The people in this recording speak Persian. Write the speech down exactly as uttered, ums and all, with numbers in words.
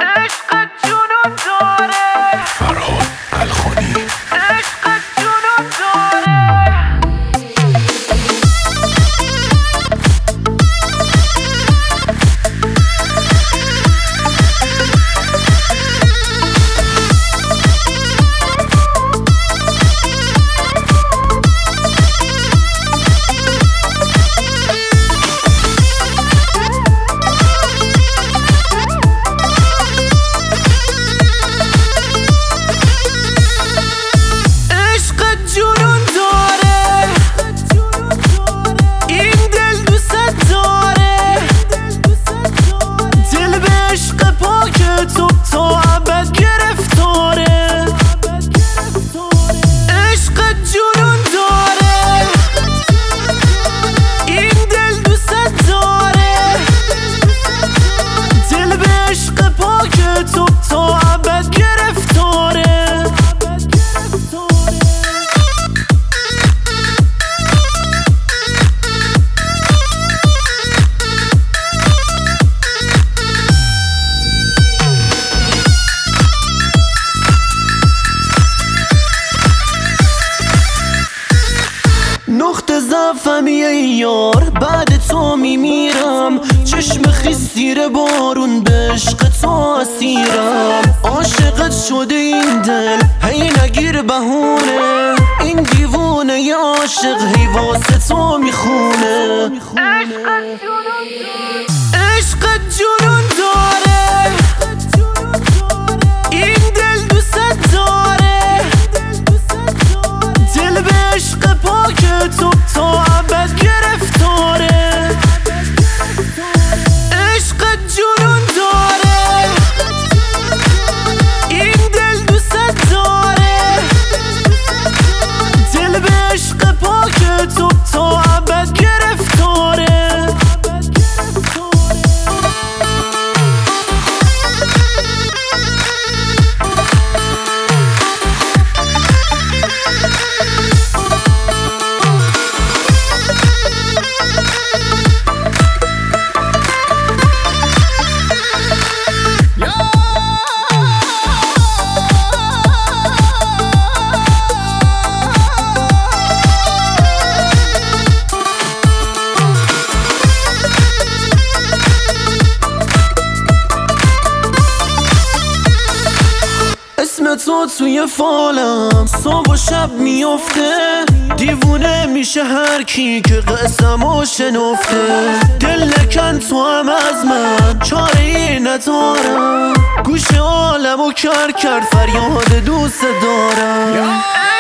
عشقت جنون داره فرهاد الخانی. عشقت جنون داره نقطه ضعفم یه یار، بعد تو میمیرم. چشم خیسیر بارون به عشق تو اسیرم. عاشقت شده این دل هی نگیر بهونه، این دیوونه ی عاشق هی واسه تو میخونه. عشقت جنون داره، این دل دوست داره. دل به عشق پاک تو تا ابد گرفتاره. عشقت جنون داره، این دل دوست داره. دل به عشق پاک تو تا ابد گرفتاره. اسم تو توی فالم صبح و شب میفته. دیوونه میشه هر کی که قسمو شنفته. دل نکن تو هم از من چاره ای ندارم. گوش عالمو کر کرد فریاد دوست دارم.